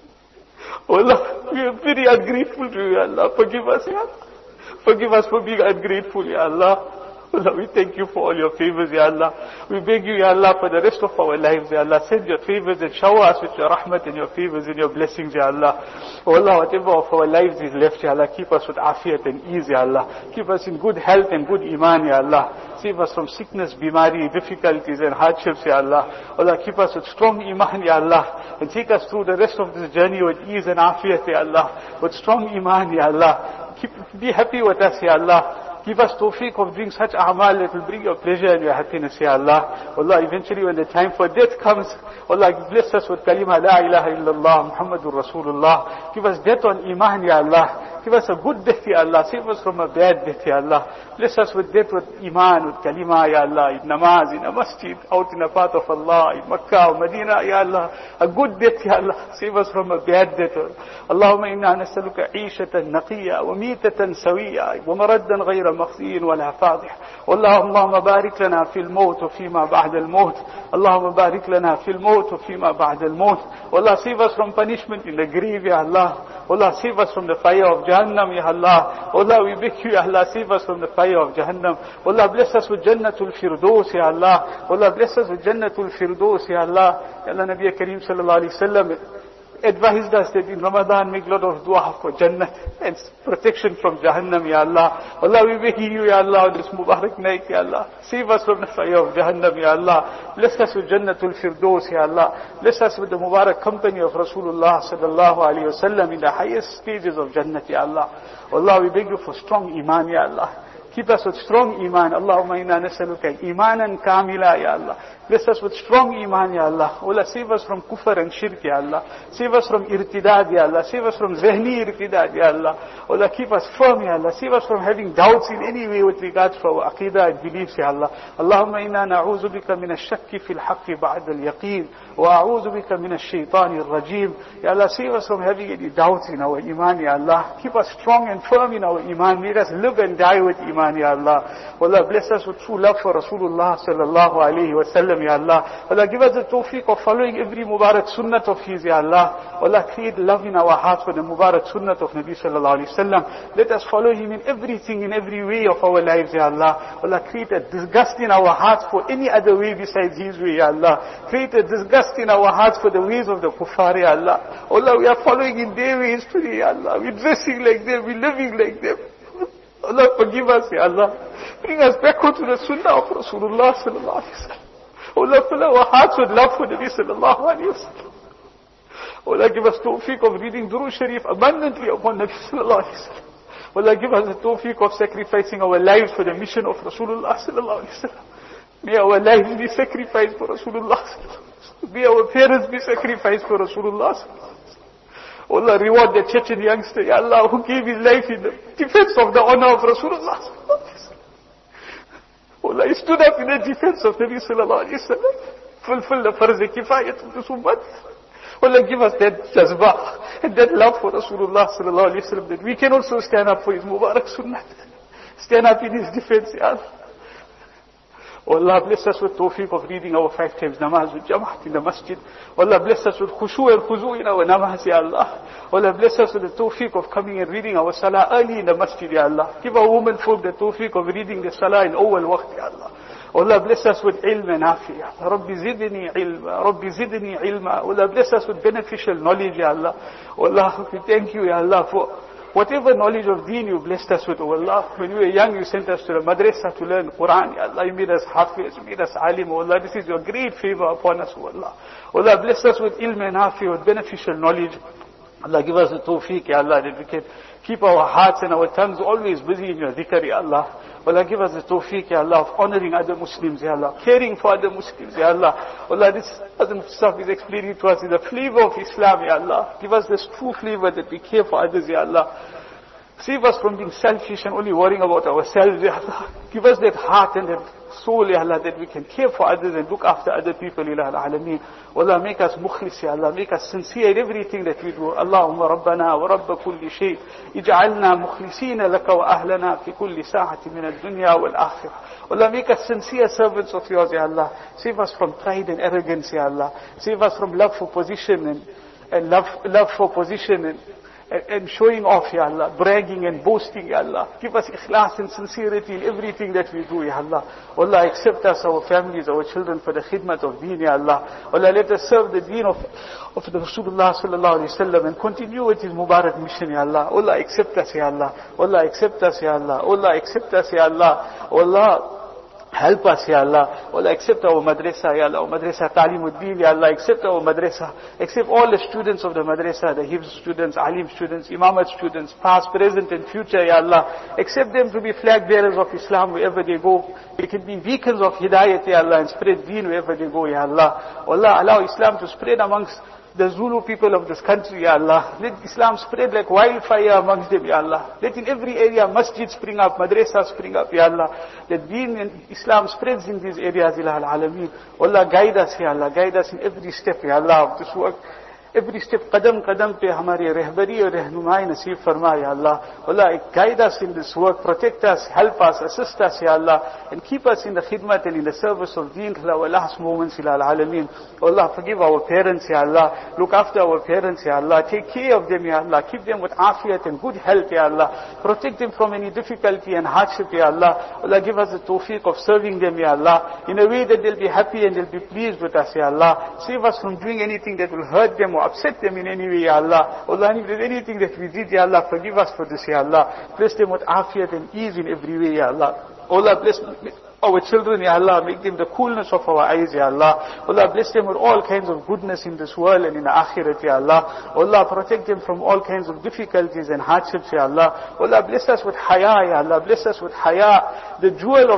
Allah, we are very ungrateful to you, Ya Allah. Forgive us, Ya Allah. Forgive us for being ungrateful, Ya Allah. Allah, we thank you for all your favors, Ya Allah. We beg you, Ya Allah, for the rest of our lives, Ya Allah. Send your favors and shower us with your rahmat and your favors and your blessings, Ya Allah. Oh Allah, whatever of our lives is left, Ya Allah, keep us with afiyat and ease, Ya Allah. Keep us in good health and good iman, Ya Allah. Save us from sickness, bimari, difficulties and hardships, Ya Allah. Allah, keep us with strong iman, Ya Allah. And take us through the rest of this journey with ease and afiyat, Ya Allah. With strong iman, Ya Allah. Be happy with us, Ya Allah. Give us tawfiq of doing such a'mal that will bring your pleasure and your happiness, Ya Allah. Allah, eventually when the time for death comes, Allah, bless us with kalima la ilaha illallah Muhammadur Rasulullah. Give us death on iman, Ya Allah. Give us a good death, Ya Allah. Save us from a bad death, Ya Allah. Bless us with death with iman, with kalima, Ya Allah. In namaz, in a masjid, out in the path of Allah, in Makkah or Medina, Ya Allah. A good death, Ya Allah. Save us from a bad death. Allahumma inna nasaluka ishatan naqiya wa mitatan sawiya wa maraddan ghayra مخزي ولا فاضح. اللهم بارك لنا في الموت وفيما بعد الموت. اللهم بارك لنا في الموت وفيما بعد الموت. Allah, save us from punishment in the grave, Ya Allah. Allah, save us from the fire of Jahannam, Ya Allah. Allah, we beg you, Ya Allah, save us from the fire of Jahannam. Allah, bless us with Jannatul Firdaus, Ya Allah. Allah, bless us with Jannatul Firdaus, Ya Allah. Ya Allah, Nabi Kareem sallallahu alayhi wa sallam advised us that in Ramadan make a lot of dua for Jannat and protection from Jahannam, Ya Allah. Allah, we beg you, Ya Allah, on this Mubarak night, Ya Allah. Save us from the fire of Jahannam, Ya Allah. Bless us with Jannatul Firdaus, Ya Allah. Bless us with the Mubarak company of Rasulullah sallallahu alayhi wa sallam in the highest stages of Jannat, Ya Allah. Allah, we beg you for strong iman, Ya Allah. Keep us with strong iman. Allahumma inna nasaluka imanan kamila, Ya Allah. Bless us with strong iman, Ya Allah. Allah, save us from kufr and shirk, Ya Allah. Save us from irtidad, Ya Allah. Save us from zehni irtidad, Ya Allah. Allah, keep us firm, Ya Allah. Save us from having doubts in any way with regards to our aqidah and beliefs, Ya Allah. Allahumma inna na'udhu bika min ash-shakki fil haqqi ba'da al-yaqeen wa a'udhu bika min ash-shaytani ar-rajim. Ya Allah, save us from having any doubts in our iman, Ya Allah. Keep us strong and firm in our iman. Make us live and die with iman, Ya Allah. Allah, bless us with true love for Rasulullah sallallahu alayhi wa sallam, Ya Allah. Allah, give us the tawfiq of following every Mubarak sunnat of His, Ya Allah. Allah, create love in our hearts for the Mubarak sunnat of Nabi sallallahu alayhi wa sallam. Let us follow Him in everything, in every way of our lives, Ya Allah. Allah, create a disgust in our hearts for any other way besides His way, Ya Allah. Create a disgust in our hearts for the ways of the kuffar, Ya Allah. Allah, we are following in their ways today, Ya Allah. We're dressing like them, we're living like them. Allah, forgive us, Ya Allah. Bring us back onto the sunnah of Rasulullah sallallahu alayhi wa sallam. Allah, fill our hearts with love for Nabi sallallahu alayhi wa sallam. Allah, give us tawfiq of reading Durood Sharif abundantly upon Nabi sallallahu alayhi wa sallam. Allah, give us the tawfiq of sacrificing our lives for the mission of Rasulullah sallallahu alayhi wa sallam. May our lives be sacrificed for Rasulullah sallallahu alayhi wa sallam. May our parents be sacrificed for Rasulullah sallallahu alayhi wa sallam. Allah, reward the Chechen youngster, Ya Allah, who gave his life in the defense of the honor of Rasulullah sallallahu alayhi wa sallam. Allah, he stood up in the defense of Nabi sallallahu alayhi wa sallam. Fulfill the farz kifayat of this ummah. Allah, give us that jazbah and that love for Rasulullah sallallahu alayhi wa sallam, that we can also stand up for his Mubarak sunnah. Stand up in his defense, Ya Allah. Oh Allah, bless us with tawfiq of reading our 5 times namaz with Jamaat in the masjid. Oh Allah, bless us with khushu and khuzu in our namaz, Ya Allah. Oh Allah, bless us with the tawfiq of coming and reading our salah early in the masjid, Ya Allah. Give our women folk the tawfiq of reading the salah in awwal waqt, Ya Allah. Oh Allah, bless us with ilm and afiya. Rabbi zidni ilma, Rabbi zidni ilma. Oh Allah, bless us with beneficial knowledge, Ya Allah. Oh Allah, we thank you, Ya Allah, for whatever knowledge of deen you blessed us with, oh Allah. When we were young, you sent us to the madrasa to learn Quran, Ya Allah. You made us hafiz, you made us alim, oh Allah. This is your great favor upon us, oh Allah. Oh Allah, bless us with ilm and afiya, with beneficial knowledge. Allah, give us the tawfiq, Ya Allah, that we can keep our hearts and our tongues always busy in your dhikr, Ya Allah. Allah, give us the tawfiq, Ya Allah, of honoring other Muslims, Ya Allah, caring for other Muslims, Ya Allah. Allah, this other stuff is explaining to us is the flavor of Islam, Ya Allah. Give us this true flavor that we care for others, Ya Allah. Save us from being selfish and only worrying about ourselves, Ya Allah. Give us that heart and that soul, Ya Allah, that we can care for others and look after other people, Ya Alameen. Allah, make us mukhlis, Ya Allah. Make us sincere in everything that we do. Allahumma Rabbana wa Rabba kulli shay. Ij'alna mukhlisina laka wa ahlana fi kulli sa'ati min ad-dunya wal akhirah. Allah, make us sincere servants of yours, Ya Allah. Save us from pride and arrogance, Ya Allah. Save us from love for position and love for position and showing off, Ya Allah, bragging and boasting, Ya Allah. Give us ikhlas and sincerity in everything that we do, Ya Allah. Allah, accept us, our families, our children for the khidmat of deen, Ya Allah. Allah, let us serve the deen of the Rasulullah sallallahu alayhi wa sallam and continue with his Mubarak mission, Ya Allah. Allah, accept us, Ya Allah. Allah, accept us, Ya Allah. Allah, accept us, Ya Allah. Allah, help us, Ya Allah. Allah, accept our madrasa, Ya Allah. Our madrasa Ta'limuddin, Ya Allah. Accept our madrasa. Accept all the students of the madrasa, the Hifz students, Alim students, Imamat students, past, present and future, Ya Allah. Accept them to be flag bearers of Islam wherever they go. They can be beacons of Hidayat, Ya Allah, and spread deen wherever they go, Ya Allah. Allah, allow Islam to spread amongst the Zulu people of this country, Ya Allah. Let Islam spread like wildfire amongst them, Ya Allah. Let in every area masjid spring up, madrasa spring up, Ya Allah. Let deen and Islam spreads in these areas, Ilah al-Alameen. Allah, guide us, Ya Allah. Guide us in every step, Ya Allah, of this work. Every step, qadam qadam pe hamari rehbari aur rehnumai nasib farma, Ya Allah. Allah, guide us in this work, protect us, help us, assist us, Ya Allah, and keep us in the khidmat and in the service of deen till our last moments, Ya Alameen. Allah, forgive our parents, Ya Allah. Look after our parents, Ya Allah. Take care of them, Ya Allah. Keep them with afiyat and good health, Ya Allah. Protect them from any difficulty and hardship, Ya Allah. Allah, give us the tawfiq of serving them, Ya Allah, in a way that they'll be happy and they'll be pleased with us, Ya Allah. Save us from doing anything that will hurt them or upset them in any way, Ya Allah. Allah, if there's anything that we did, Ya Allah, forgive us for this, Ya Allah. Bless them with afiyat and ease in every way, Ya Allah. Allah, bless our children, Ya Allah. Make them the coolness of our eyes, Ya Allah. Allah, bless them with all kinds of goodness in this world and in the akhirat, Ya Allah. Allah, protect them from all kinds of difficulties and hardships, Ya Allah. Allah, bless us with haya, Ya Allah. Bless us with haya, the jewel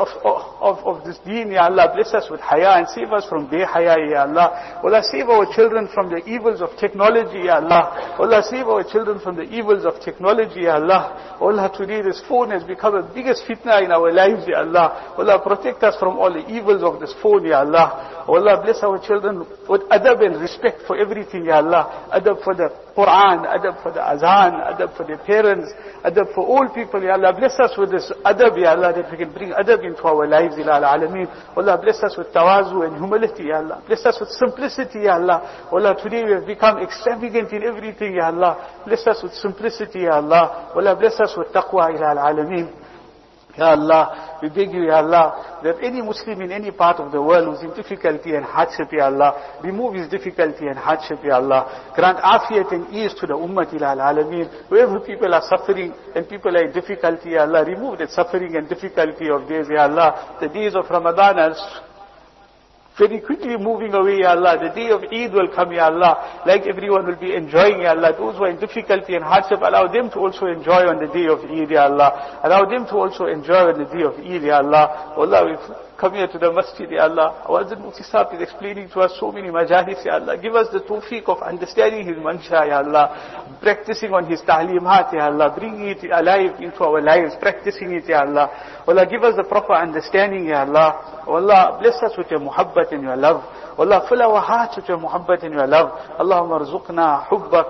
of this deen, Ya Allah. Bless us with haya and save us from haya, Ya Allah. Allah, save our children from the evils of technology, Ya Allah. Allah, save our children from the evils of technology, Ya Allah. Allah, today this phone has become the biggest fitna in our lives, Ya Allah. Allah, protect us from all the evils of this phone, Ya Allah. Allah, bless our children with adab and respect for everything, Ya Allah. Adab for the Quran, adab for the azan, adab for the parents, adab for all people, Ya Allah. Bless us with this adab, Ya Allah, that we can bring adab into our lives, Ya Alameen. Allah, bless us with tawazu and humility, Ya Allah. Bless us with simplicity, Ya Allah. Allah, today we have become extravagant in everything, Ya Allah. Bless us with simplicity, Ya Allah. Allah, bless us with taqwa, Ya Alameen. Ya Allah, we beg you, Ya Allah, that any Muslim in any part of the world who's in difficulty and hardship, Ya Allah, remove his difficulty and hardship, Ya Allah. Grant afiyat and ease to the ummah, Ya Alameen. Wherever people are suffering and people are in difficulty, Ya Allah, remove that suffering and difficulty of days, Ya Allah. The days of Ramadan are very quickly moving away, Ya Allah. The day of Eid will come, Ya Allah. Like everyone will be enjoying, Ya Allah. Those who are in difficulty and hardship, allow them to also enjoy on the day of Eid, Ya Allah. Allow them to also enjoy on the day of Eid, Ya Allah. Allah, we've come here to the masjid, Ya Allah. Our Hazrat Mufti Sahib is explaining to us so many majalis, Ya Allah. Give us the tawfiq of understanding his mansha, Ya Allah. Practicing on his ta'limat, Ya Allah. Bringing it alive into our lives. Practicing it, Ya Allah. Allah, give us the proper understanding, Ya Allah. Allah, bless us with your muhabbat and your love. Allah, fill our hearts with your muhabbat and your love. Allahumma arzuqna hubbak.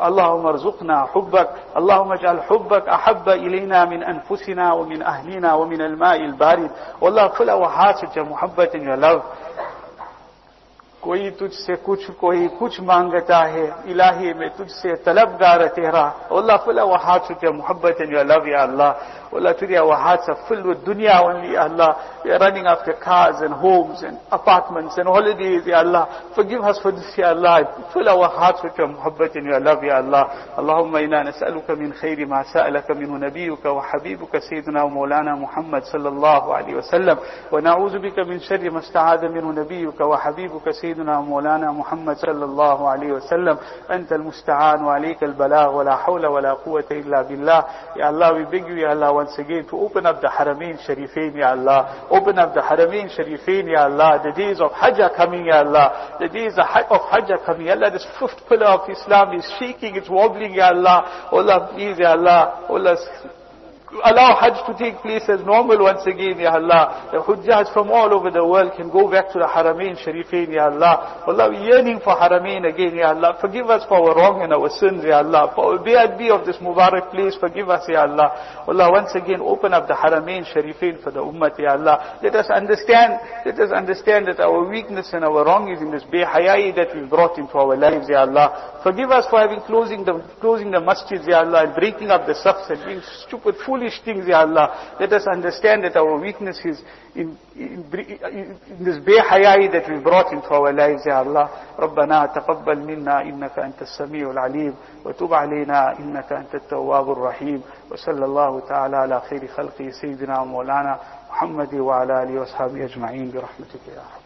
اللهم ارزقنا حبك. اللهم اجعل حبك أحب إلينا من أنفسنا ومن أهلنا ومن الماء البارد. والله fill our hearts with your muhabbat and your love. कोई तुझसे कोई कुछ मांगता है, इलाही मैं तुझसे तलबगार तेरा. Allah fill our hearts with your muhabbat and your love, Ya Allah. Allah, today our hearts are filled with dunya only, Ya Allah. We are running after cars and homes and apartments and holidays, Ya Allah. Forgive us for this, Ya Allah. Fill our hearts with your muhabbat and your love, Ya Allah. Allahumma inna nas'aluka min khayri ma sa'alaka minhu nabiyyuka wa habibuka sayyidina wa maulana Muhammad sallallahu alayhi wa sallam. Wa na'udhu bika min sharri ma sta'adha minhu nabiyyuka wa habibuka sayyidina wa maulana Muhammad sallallahu alayhi wa sallam. Anta al-musta'an wa alayka al-balagh wa la hawla wa la quwwata illa billah. Ya Allah, we beg you, Ya Allah, once again to open up the Haramain Sharifain, Ya Allah. Open up the Haramain Sharifain, Ya Allah. The days of Hajj are coming, Ya Allah. The days of Hajj are coming, Ya Allah. This fifth pillar of Islam is shaking, it's wobbling, Ya Allah. Allah, please, Ya Allah. Allah, allow Hajj to take place as normal once again, Ya Allah. The Hujjahs from all over the world can go back to the Haramain Sharifain, Ya Allah. Allah, we're yearning for Haramain again, Ya Allah. Forgive us for our wrong and our sins, Ya Allah. For our B.I.B. of this Mubarak place, forgive us, Ya Allah. Allah, once again, open up the Haramain Sharifain for the Ummah, Ya Allah. Let us understand that our weakness and our wrong is in this Behayai that we've brought into our lives, Ya Allah. Forgive us for having closing the masjids, Ya Allah, and breaking up the safs and being stupid, foolish things, Ya Allah. Let us understand that our weakness is in this Behayai that we brought into our lives, Ya Allah. ربنا تقبل منا إنك أنت السميع العليم وتب علينا إنك أنت التواب الرحيم وصلى الله تعالى على خير خلقه سيدنا ومولانا محمد وعلى آله وصحبه أجمعين برحمتك يا رب.